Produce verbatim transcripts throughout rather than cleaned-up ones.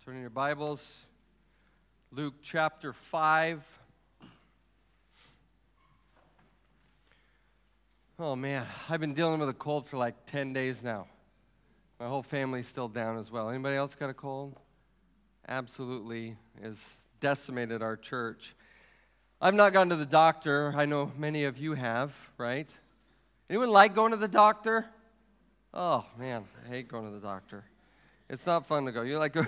Turn in your Bibles, Luke chapter five. Oh man, I've been dealing with a cold for like ten days now. My whole family's still down as well. Anybody else got a cold? Absolutely has decimated our church. I've not gone to the doctor. I know many of you have, right? Anyone like going to the doctor? Oh man, I hate going to the doctor. It's not fun to go. You like go.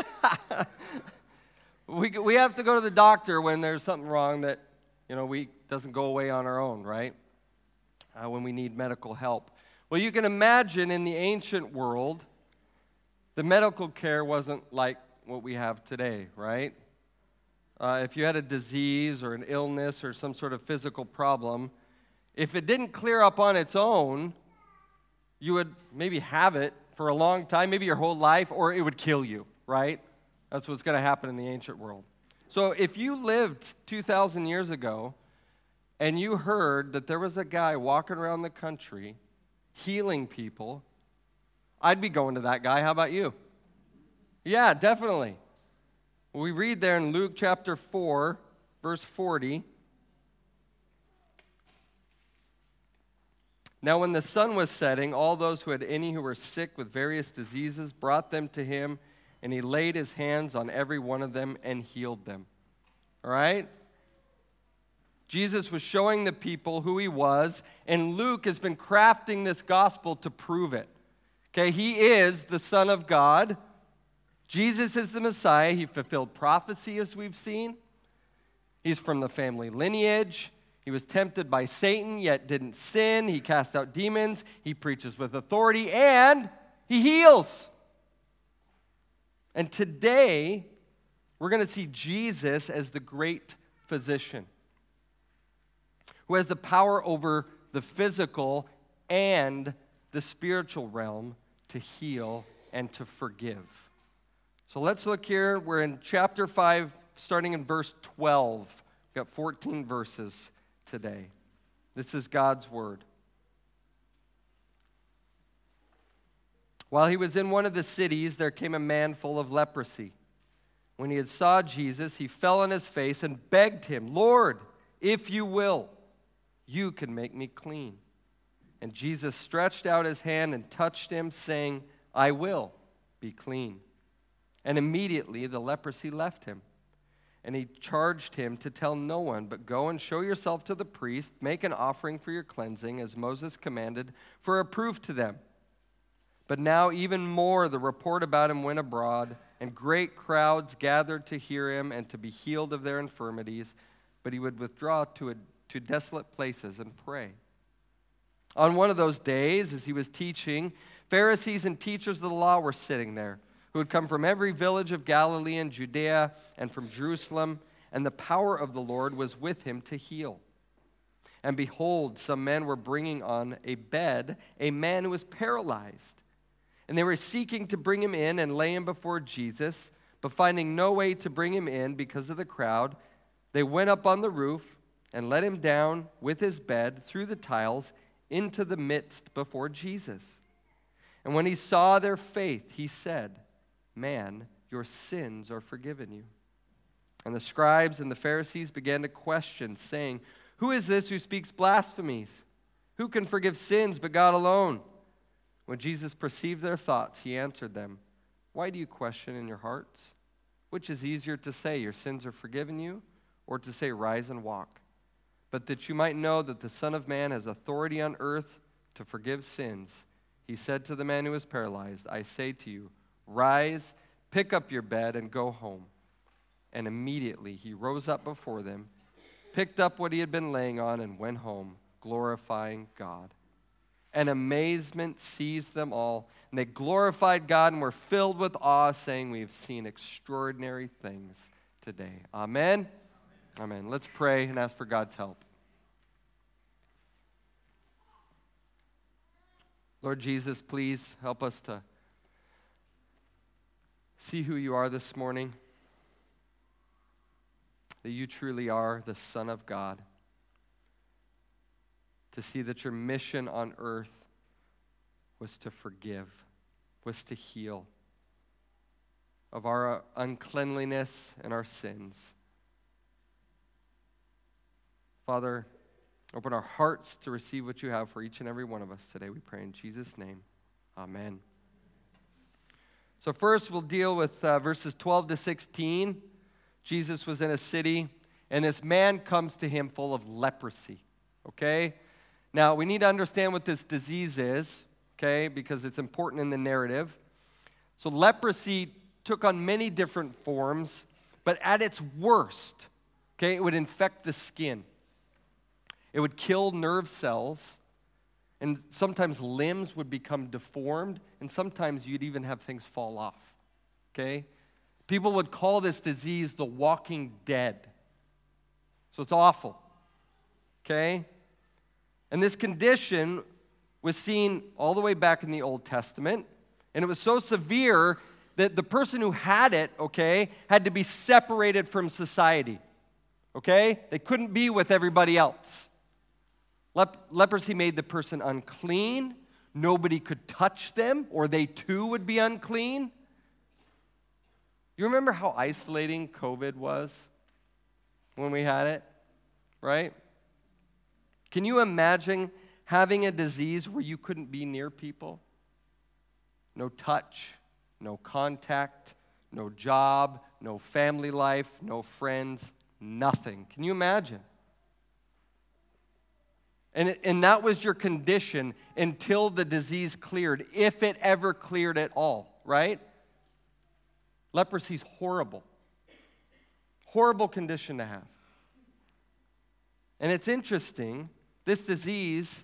we we have to go to the doctor when there's something wrong that you know we doesn't go away on our own, right? Uh, when we need medical help. Well, you can imagine in the ancient world, the medical care wasn't like what we have today, right? Uh, if you had a disease or an illness or some sort of physical problem, if it didn't clear up on its own, you would maybe have it for a long time, maybe your whole life, or it would kill you, right? That's what's going to happen in the ancient world. So if you lived two thousand years ago and you heard that there was a guy walking around the country healing people, I'd be going to that guy. How about you? Yeah, definitely. We read there in Luke chapter four, verse forty. Now when the sun was setting, all those who had any who were sick with various diseases brought them to him, and he laid his hands on every one of them and healed them. All right? Jesus was showing the people who he was, and Luke has been crafting this gospel to prove it. Okay, he is the Son of God. Jesus is the Messiah. He fulfilled prophecy, as we've seen. He's from the family lineage. He was tempted by Satan, yet didn't sin. He cast out demons. He preaches with authority, and he heals. And today, we're going to see Jesus as the great physician who has the power over the physical and the spiritual realm to heal and to forgive. So let's look here. We're in chapter five, starting in verse twelve. We've got fourteen verses today. This is God's word. While he was in one of the cities, there came a man full of leprosy. When he had saw Jesus, he fell on his face and begged him, "Lord, if you will, you can make me clean." And Jesus stretched out his hand and touched him, saying, "I will be clean." And immediately the leprosy left him. And he charged him to tell no one, but go and show yourself to the priest, make an offering for your cleansing, as Moses commanded, for a proof to them. But now even more the report about him went abroad, and great crowds gathered to hear him and to be healed of their infirmities. But he would withdraw to, a, to desolate places and pray. On one of those days, as he was teaching, Pharisees and teachers of the law were sitting there, who had come from every village of Galilee and Judea and from Jerusalem, and the power of the Lord was with him to heal. And behold, some men were bringing on a bed a man who was paralyzed. And they were seeking to bring him in and lay him before Jesus, but finding no way to bring him in because of the crowd, they went up on the roof and let him down with his bed through the tiles into the midst before Jesus. And when he saw their faith, he said, "Man, your sins are forgiven you." And the scribes and the Pharisees began to question, saying, "Who is this who speaks blasphemies? Who can forgive sins but God alone?" When Jesus perceived their thoughts, he answered them, "Why do you question in your hearts? Which is easier to say, 'Your sins are forgiven you,' or to say, 'Rise and walk'? But that you might know that the Son of Man has authority on earth to forgive sins," he said to the man who was paralyzed, "I say to you, rise, pick up your bed, and go home." And immediately he rose up before them, picked up what he had been laying on, and went home, glorifying God. And amazement seized them all, and they glorified God and were filled with awe, saying, "We have seen extraordinary things today." Amen? Amen. Amen. Let's pray and ask for God's help. Lord Jesus, please help us to see who you are this morning, that you truly are the Son of God, to see that your mission on earth was to forgive, was to heal, of our uncleanliness and our sins. Father, open our hearts to receive what you have for each and every one of us today. We pray in Jesus' name. Amen. So first we'll deal with uh, verses twelve to sixteen. Jesus was in a city, and this man comes to him full of leprosy. Okay? Now, we need to understand what this disease is, okay, because it's important in the narrative. So leprosy took on many different forms, but at its worst, okay, it would infect the skin. It would kill nerve cells, and sometimes limbs would become deformed, and sometimes you'd even have things fall off, okay? People would call this disease the walking dead. So it's awful, okay? And this condition was seen all the way back in the Old Testament, and it was so severe that the person who had it, okay, had to be separated from society, okay? They couldn't be with everybody else. Lep- leprosy made the person unclean. Nobody could touch them, or they too would be unclean. You remember how isolating COVID was when we had it, right? Can you imagine having a disease where you couldn't be near people? No touch, no contact, no job, no family life, no friends, nothing. Can you imagine? And, it, and that was your condition until the disease cleared, if it ever cleared at all, right? Leprosy's horrible. Horrible condition to have. And it's interesting, this disease,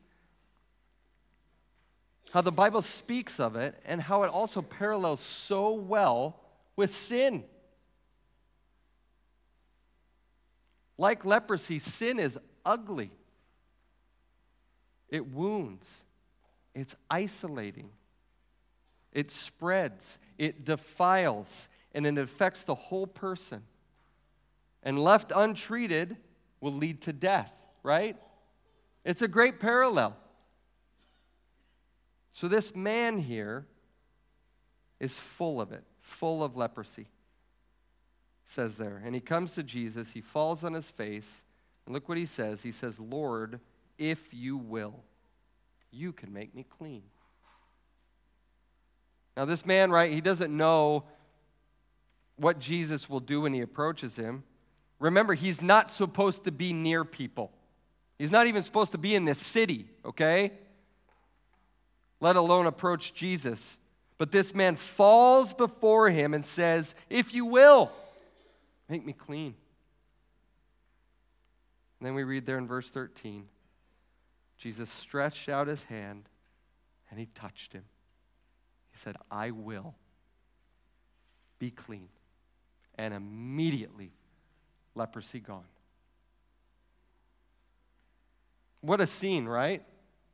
how the Bible speaks of it and how it also parallels so well with sin. Like leprosy, sin is ugly. It wounds. It's isolating. It spreads. It defiles. And it affects the whole person. And left untreated will lead to death, right? It's a great parallel. So this man here is full of it, full of leprosy, says there. And he comes to Jesus, he falls on his face, and look what he says. He says, Lord, if you will, you can make me clean. Now this man, right, he doesn't know what Jesus will do when he approaches him. Remember, he's not supposed to be near people. He's not even supposed to be in this city, okay? Let alone approach Jesus. But this man falls before him and says, if you will, make me clean. And then we read there in verse thirteen, Jesus stretched out his hand and he touched him. He said, I will be clean. And immediately, leprosy gone. What a scene, right?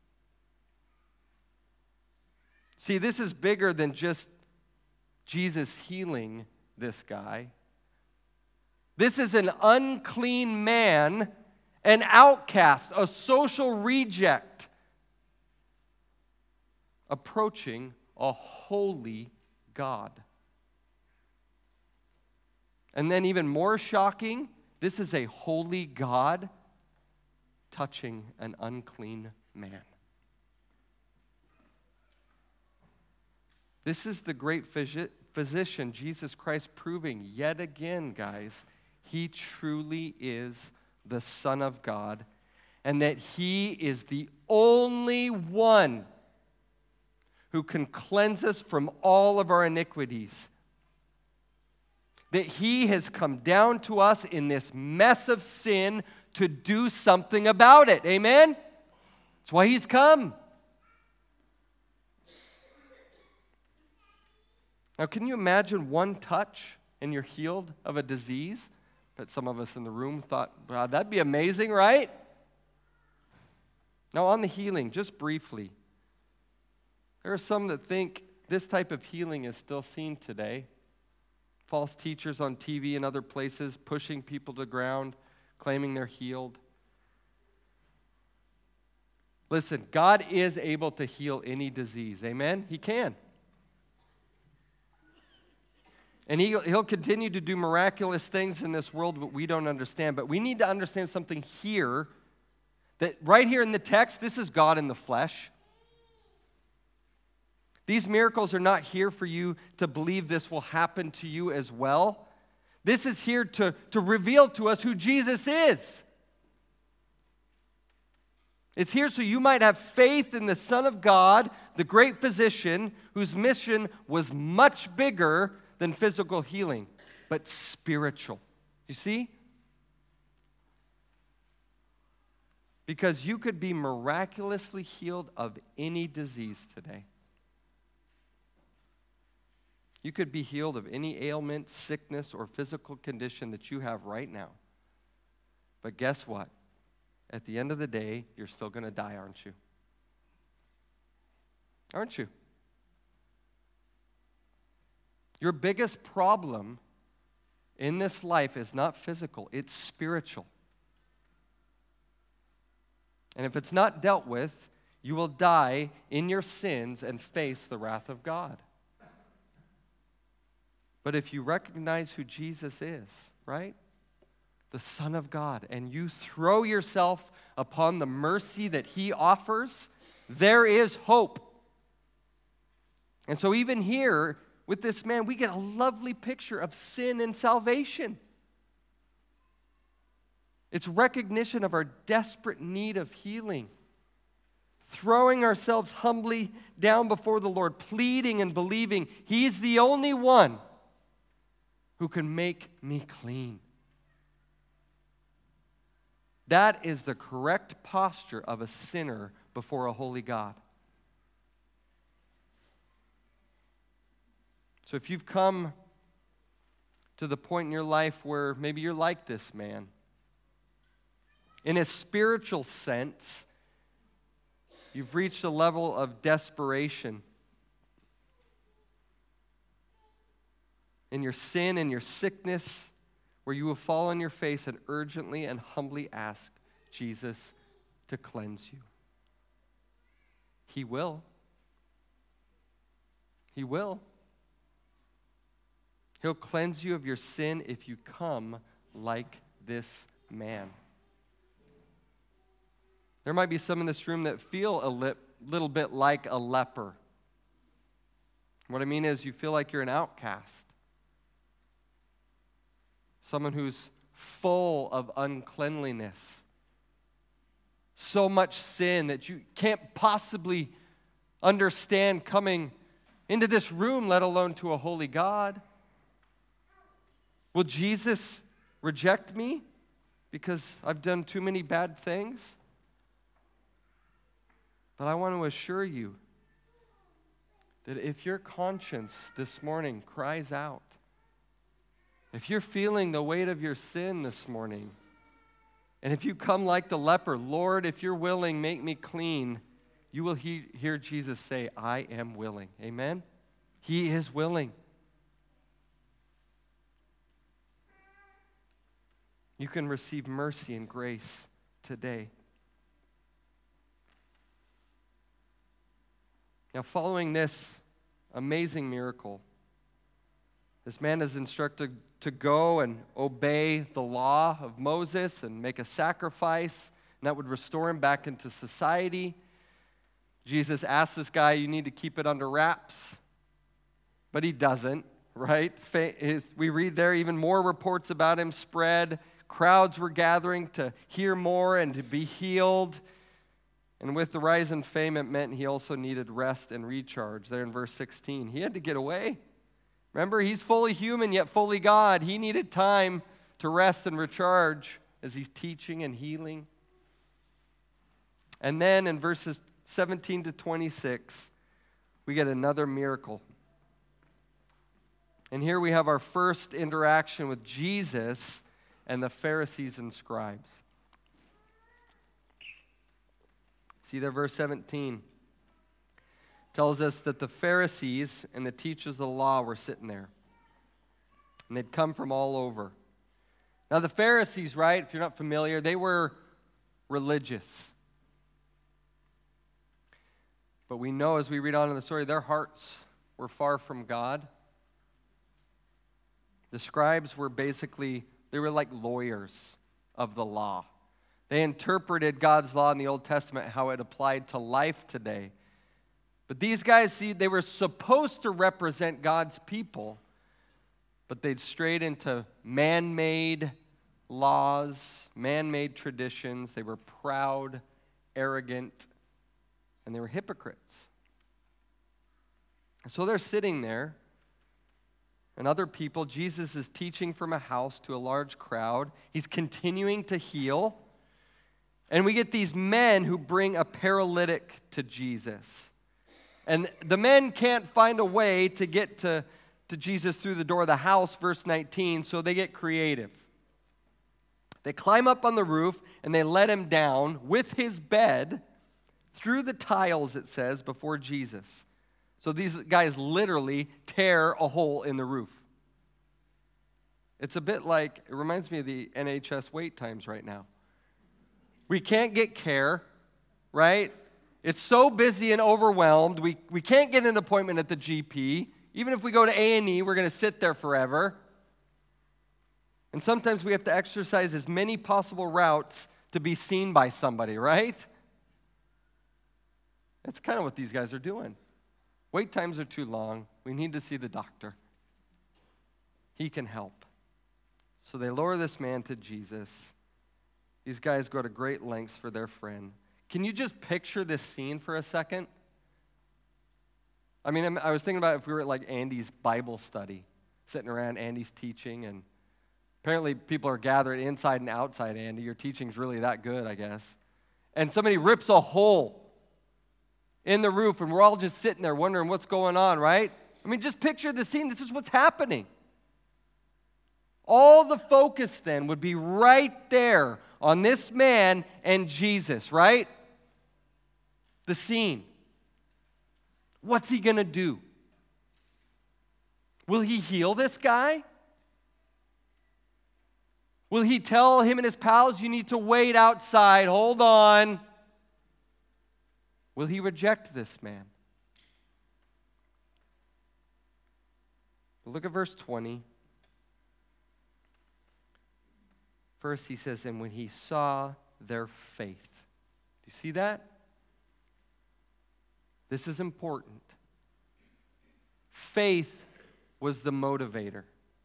See, this is bigger than just Jesus healing this guy. This is an unclean man, an outcast, a social reject, approaching a holy God. And then even more shocking, this is a holy God touching an unclean man. This is the great physician, Jesus Christ, proving yet again, guys, he truly is the Son of God, and that he is the only one who can cleanse us from all of our iniquities. That he has come down to us in this mess of sin to do something about it. Amen? That's why he's come. Now, can you imagine one touch and you're healed of a disease? But some of us in the room thought, wow, that'd be amazing, right? Now, on the healing, just briefly, there are some that think this type of healing is still seen today. False teachers on T V and other places pushing people to the ground, claiming they're healed. Listen, God is able to heal any disease. Amen? He can. And he'll, he'll continue to do miraculous things in this world that we don't understand. But we need to understand something here, that right here in the text, this is God in the flesh. These miracles are not here for you to believe this will happen to you as well. This is here to, to reveal to us who Jesus is. It's here so you might have faith in the Son of God, the great physician, whose mission was much bigger than physical healing, but spiritual. You see? Because you could be miraculously healed of any disease today. You could be healed of any ailment, sickness, or physical condition that you have right now. But guess what? At the end of the day, you're still going to die, aren't you? Aren't you? Your biggest problem in this life is not physical, it's spiritual. And if it's not dealt with, you will die in your sins and face the wrath of God. But if you recognize who Jesus is, right? The Son of God, and you throw yourself upon the mercy that he offers, there is hope. And so even here, with this man, we get a lovely picture of sin and salvation. It's recognition of our desperate need of healing. Throwing ourselves humbly down before the Lord, pleading and believing he's the only one who can make me clean. That is the correct posture of a sinner before a holy God. So if you've come to the point in your life where maybe you're like this man, in a spiritual sense, you've reached a level of desperation in your sin and your sickness, where you will fall on your face and urgently and humbly ask Jesus to cleanse you. He will. He will. He'll cleanse you of your sin if you come like this man. There might be some in this room that feel a li- little bit like a leper. What I mean is you feel like you're an outcast. Someone who's full of uncleanliness. So much sin that you can't possibly understand coming into this room, let alone to a holy God. Will Jesus reject me because I've done too many bad things? But I want to assure you that if your conscience this morning cries out, if you're feeling the weight of your sin this morning, and if you come like the leper, Lord, if you're willing, make me clean, you will he- hear Jesus say, I am willing. Amen? He is willing. You can receive mercy and grace today. Now, following this amazing miracle, this man is instructed to go and obey the law of Moses and make a sacrifice, and that would restore him back into society. Jesus asked this guy, you need to keep it under wraps, but he doesn't, right? His, we read there even more reports about him spread. Crowds were gathering to hear more and to be healed. And with the rise in fame, it meant he also needed rest and recharge. There in verse sixteen, he had to get away. Remember, he's fully human yet fully God. He needed time to rest and recharge as he's teaching and healing. And then in verses seventeen to twenty-six, we get another miracle. And here we have our first interaction with Jesus and the Pharisees and scribes. See there, verse seventeen tells us that the Pharisees and the teachers of the law were sitting there. And they'd come from all over. Now the Pharisees, right, if you're not familiar, they were religious. But we know as we read on in the story, their hearts were far from God. The scribes were basically, they were like lawyers of the law. They interpreted God's law in the Old Testament, how it applied to life today. But these guys, see, they were supposed to represent God's people, but they'd strayed into man-made laws, man-made traditions. They were proud, arrogant, and they were hypocrites. And so they're sitting there, and other people, Jesus is teaching from a house to a large crowd. He's continuing to heal. And we get these men who bring a paralytic to Jesus. And the men can't find a way to get to, to Jesus through the door of the house, verse nineteen, so they get creative. They climb up on the roof, and they let him down with his bed through the tiles, it says, before Jesus. So these guys literally tear a hole in the roof. It's a bit like, it reminds me of the N H S wait times right now. We can't get care, right? It's so busy and overwhelmed. We, we can't get an appointment at the G P. Even if we go to A and E, we're going to sit there forever. And sometimes we have to exercise as many possible routes to be seen by somebody, right? That's kind of what these guys are doing. Wait times are too long. We need to see the doctor. He can help. So they lower this man to Jesus. These guys go to great lengths for their friend. Can you just picture this scene for a second? I mean, I was thinking about if we were at like Andy's Bible study, sitting around Andy's teaching, and apparently people are gathered inside and outside, Andy. Your teaching's really that good, I guess. And somebody rips a hole in the roof, and we're all just sitting there wondering what's going on, right? I mean, just picture the scene. This is what's happening. All the focus then would be right there on this man and Jesus, right? The scene. What's he going to do? Will he heal this guy? Will he tell him and his pals, you need to wait outside, hold on? Will he reject this man? Look at verse twenty. First he says, and when he saw their faith. Do you see that? This is important. Faith was the motivator.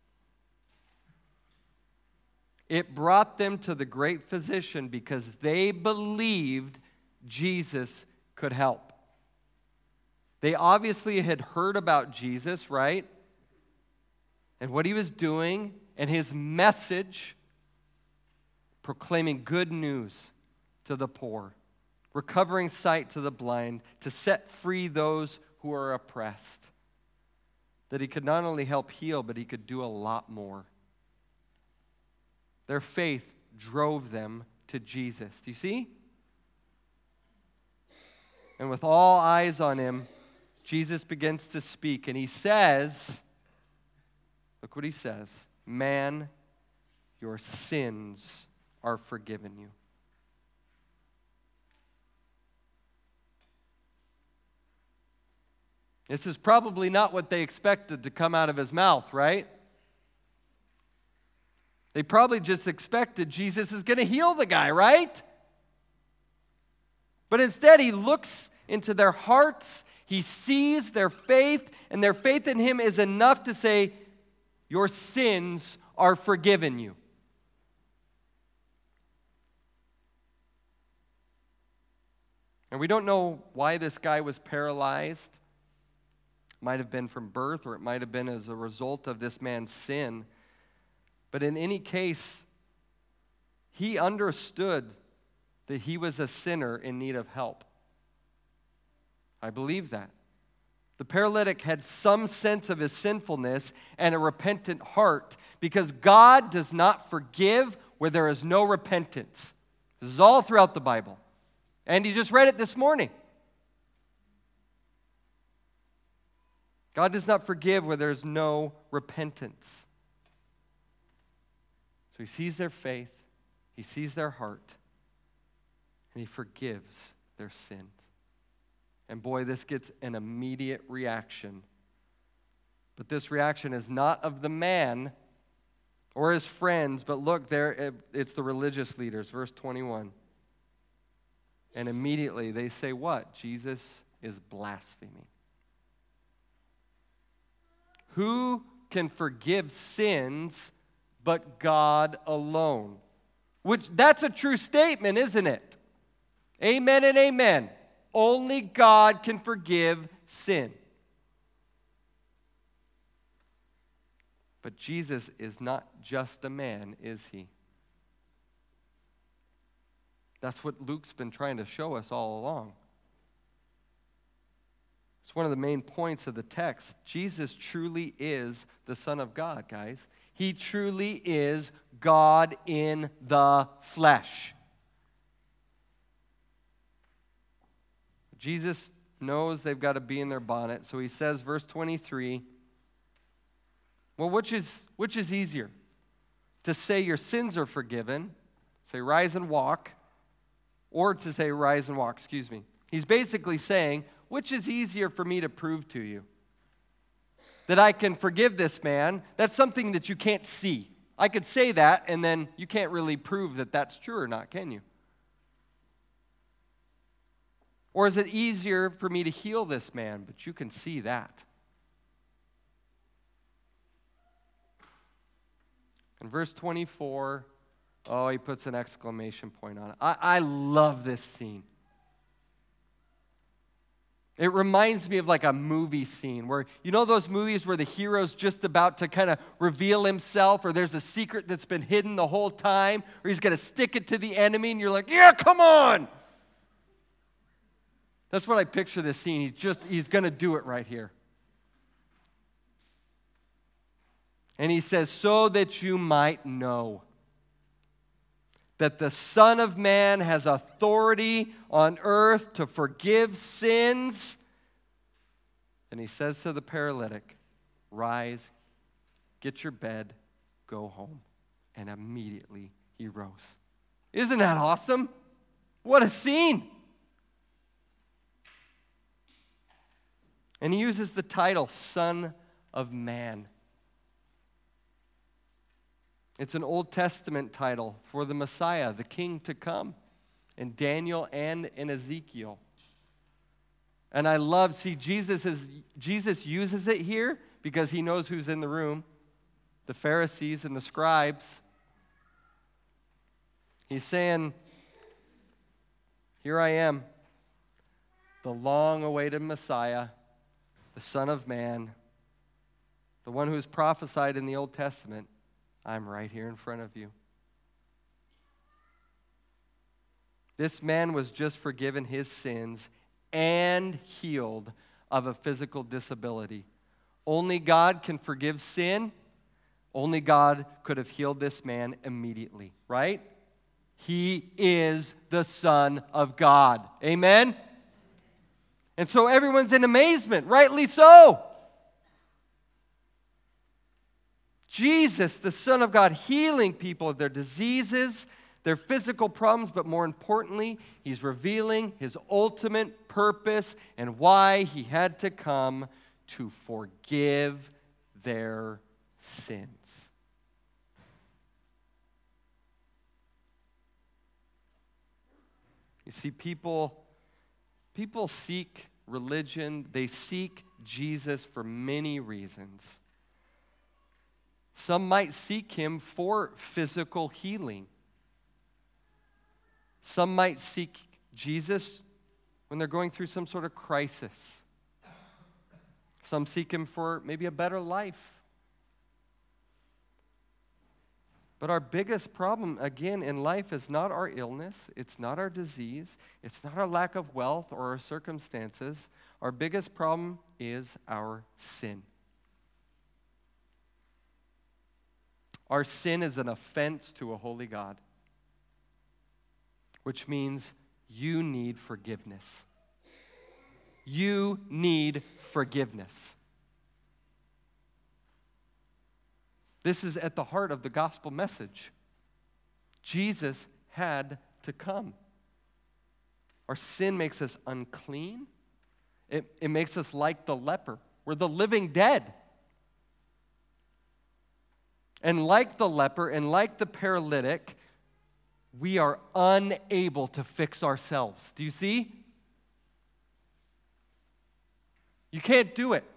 It brought them to the great physician because they believed Jesus could help. They obviously had heard about Jesus, right? And what he was doing, and his message, proclaiming good news to the poor, recovering sight to the blind, to set free those who are oppressed. That he could not only help heal, but he could do a lot more. Their faith drove them to Jesus. Do you see? And with all eyes on him, Jesus begins to speak, and he says, look what he says, man, your sins are forgiven you. This is probably not what they expected to come out of his mouth, right? They probably just expected Jesus is going to heal the guy, right? But instead, he looks into their hearts, he sees their faith, and their faith in him is enough to say, your sins are forgiven you. And we don't know why this guy was paralyzed. It might have been from birth, or it might have been as a result of this man's sin. But in any case, he understood that he was a sinner in need of help. I believe that. The paralytic had some sense of his sinfulness and a repentant heart, because God does not forgive where there is no repentance. This is all throughout the Bible. And you just read it this morning. God does not forgive where there's no repentance. So he sees their faith, he sees their heart, and he forgives their sins. And boy, this gets an immediate reaction. But this reaction is not of the man, or his friends, but look, there it's the religious leaders, verse twenty-one. And immediately they say what? Jesus is blaspheming. Who can forgive sins but God alone? Which, that's a true statement, isn't it? Amen and amen. Only God can forgive sin. But Jesus is not just a man, is he? That's what Luke's been trying to show us all along. It's one of the main points of the text. Jesus truly is the Son of God, guys. He truly is God in the flesh. Jesus knows they've got to be in their bonnet, so he says, verse twenty-three, well, which is, which is easier? To say your sins are forgiven, say rise and walk, or to say rise and walk, excuse me. He's basically saying, which is easier for me to prove to you? That I can forgive this man, that's something that you can't see. I could say that, and then you can't really prove that that's true or not, can you? Or is it easier for me to heal this man, but you can see that? In verse twenty-four, oh, he puts an exclamation point on it. I, I love this scene. It reminds me of like a movie scene where, you know those movies where the hero's just about to kind of reveal himself, or there's a secret that's been hidden the whole time, or he's going to stick it to the enemy, and you're like, yeah, come on! That's what I picture this scene. He's just, he's going to do it right here. And he says, so that you might know that the Son of Man has authority on earth to forgive sins. And he says to the paralytic, rise, get your bed, go home. And immediately he rose. Isn't that awesome? What a scene. And he uses the title, Son of Man. It's an Old Testament title for the Messiah, the King to come, in Daniel and in Ezekiel. And I love, see, Jesus is Jesus uses it here because he knows who's in the room, the Pharisees and the scribes. He's saying, here I am, the long-awaited Messiah, the Son of Man, the one who was prophesied in the Old Testament. I'm right here in front of you. This man was just forgiven his sins and healed of a physical disability. Only God can forgive sin. Only God could have healed this man immediately, right? He is the Son of God. Amen? And so everyone's in amazement, rightly so. Jesus, the Son of God, healing people of their diseases, their physical problems, but more importantly, he's revealing his ultimate purpose and why he had to come to forgive their sins. You see, people, people seek religion, they seek Jesus for many reasons. Some might seek him for physical healing. Some might seek Jesus when they're going through some sort of crisis. Some seek him for maybe a better life. But our biggest problem, again, in life is not our illness, it's not our disease, it's not our lack of wealth or our circumstances. Our biggest problem is our sin. Our sin is an offense to a holy God, which means you need forgiveness. You need forgiveness. This is at the heart of the gospel message. Jesus had to come. Our sin makes us unclean. It, it makes us like the leper. We're the living dead. And like the leper and like the paralytic, we are unable to fix ourselves. Do you see? You can't do it.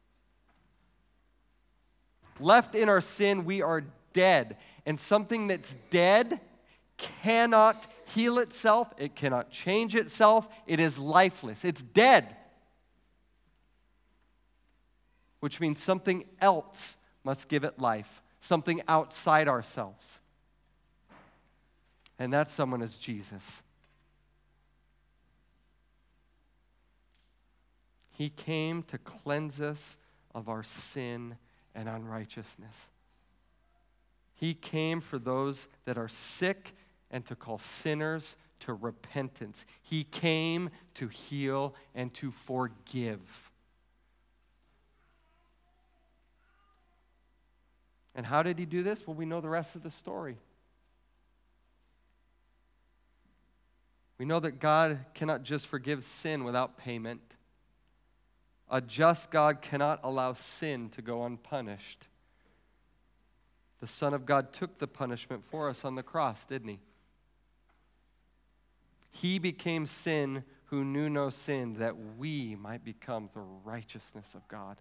Left in our sin, we are dead. And something that's dead cannot heal itself. It cannot change itself. It is lifeless. It's dead. Which means something else must give it life. Something outside ourselves. And that someone is Jesus. He came to cleanse us of our sin and unrighteousness. He came for those that are sick and to call sinners to repentance. He came to heal and to forgive. And how did he do this? Well, we know the rest of the story. We know that God cannot just forgive sin without payment. A just God cannot allow sin to go unpunished. The Son of God took the punishment for us on the cross, didn't he? He became sin who knew no sin, that we might become the righteousness of God.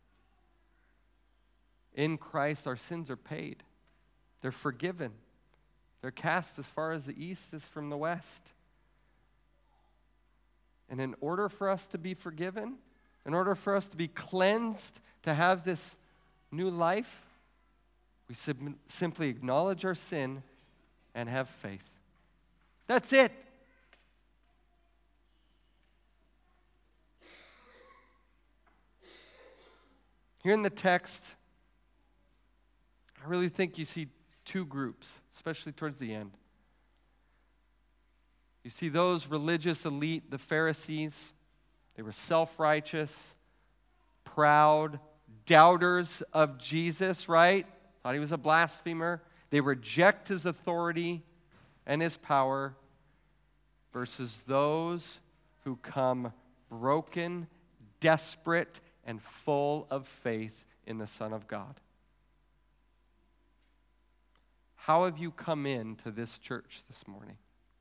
In Christ, our sins are paid. They're forgiven. They're cast as far as the east is from the west. And in order for us to be forgiven, in order for us to be cleansed, to have this new life, we sim- simply acknowledge our sin and have faith. That's it. Here in the text, I really think you see two groups, especially towards the end. You see those religious elite, the Pharisees. They were self-righteous, proud, doubters of Jesus, right? Thought he was a blasphemer. They reject his authority and his power, versus those who come broken, desperate, and full of faith in the Son of God. How have you come into this church this morning?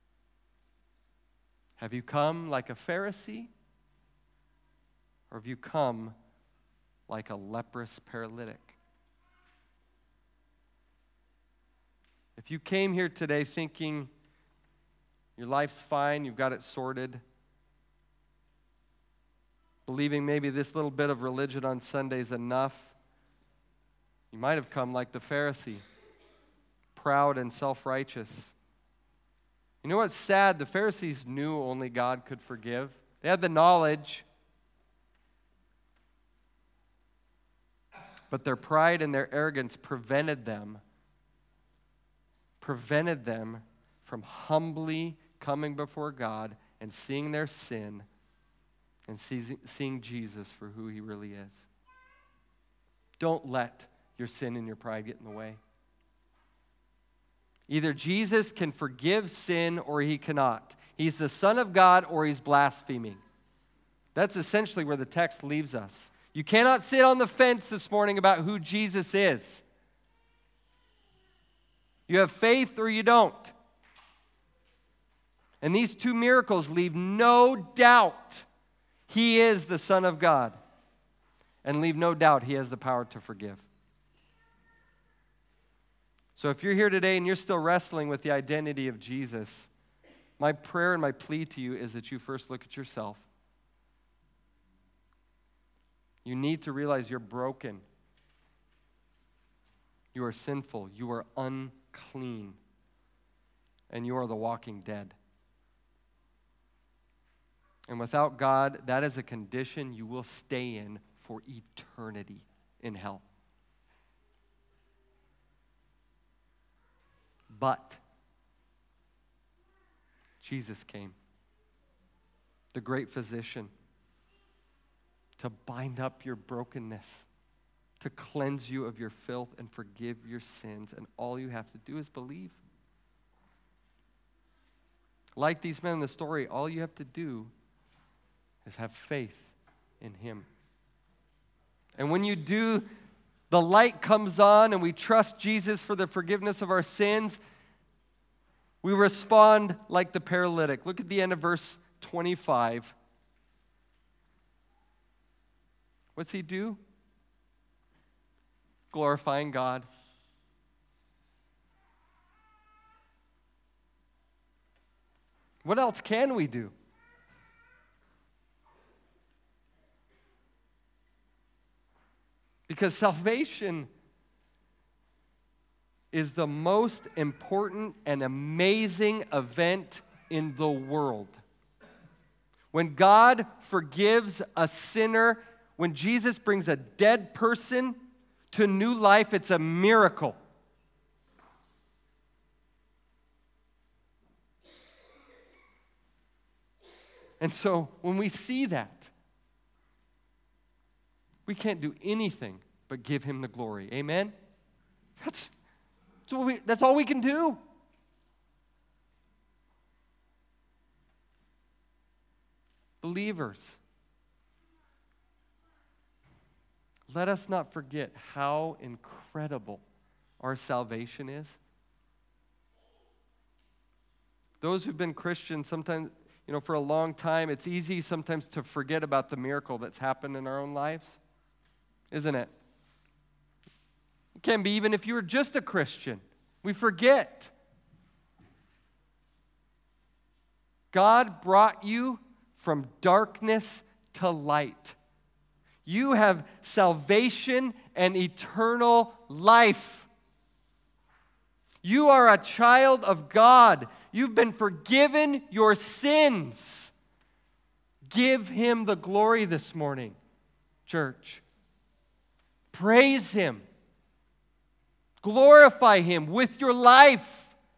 Have you come like a Pharisee? Or have you come like a leprous paralytic? If you came here today thinking your life's fine, you've got it sorted, believing maybe this little bit of religion on Sunday is enough, you might have come like the Pharisee, proud and self-righteous. You know what's sad? The Pharisees knew only God could forgive. They had the knowledge. But their pride and their arrogance prevented them, prevented them from humbly coming before God and seeing their sin and seeing Jesus for who he really is. Don't let your sin and your pride get in the way. Either Jesus can forgive sin or he cannot. He's the Son of God or he's blaspheming. That's essentially where the text leaves us. You cannot sit on the fence this morning about who Jesus is. You have faith or you don't. And these two miracles leave no doubt he is the Son of God. And leave no doubt he has the power to forgive. So if you're here today and you're still wrestling with the identity of Jesus, my prayer and my plea to you is that you first look at yourself. You need to realize you're broken. You are sinful. You are unclean. And you are the walking dead. And without God, that is a condition you will stay in for eternity in hell. But Jesus came, the great physician, to bind up your brokenness, to cleanse you of your filth and forgive your sins. And all you have to do is believe. Like these men in the story, all you have to do is have faith in him. And when you do the light comes on and we trust Jesus for the forgiveness of our sins, we respond like the paralytic. Look at the end of verse twenty-five. What's he do? Glorifying God. What else can we do? Because salvation is the most important and amazing event in the world. When God forgives a sinner, when Jesus brings a dead person to new life, it's a miracle. And so when we see that, we can't do anything but give him the glory. Amen? That's, that's, what we, that's all we can do. Believers, let us not forget how incredible our salvation is. Those who've been Christians, sometimes, you know, for a long time, it's easy sometimes to forget about the miracle that's happened in our own lives, isn't it? It can be even if you were just a Christian. We forget. God brought you from darkness to light. You have salvation and eternal life. You are a child of God. You've been forgiven your sins. Give him the glory this morning, church. Praise him. Glorify him with your life.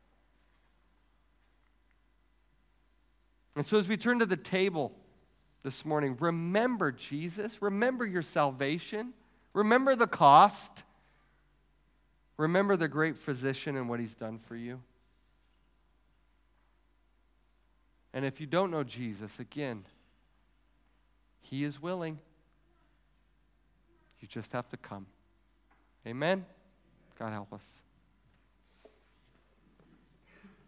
And so as we turn to the table this morning, remember Jesus. Remember your salvation. Remember the cost. Remember the great physician and what he's done for you. And if you don't know Jesus, again, he is willing. You just have to come. Amen? God help us.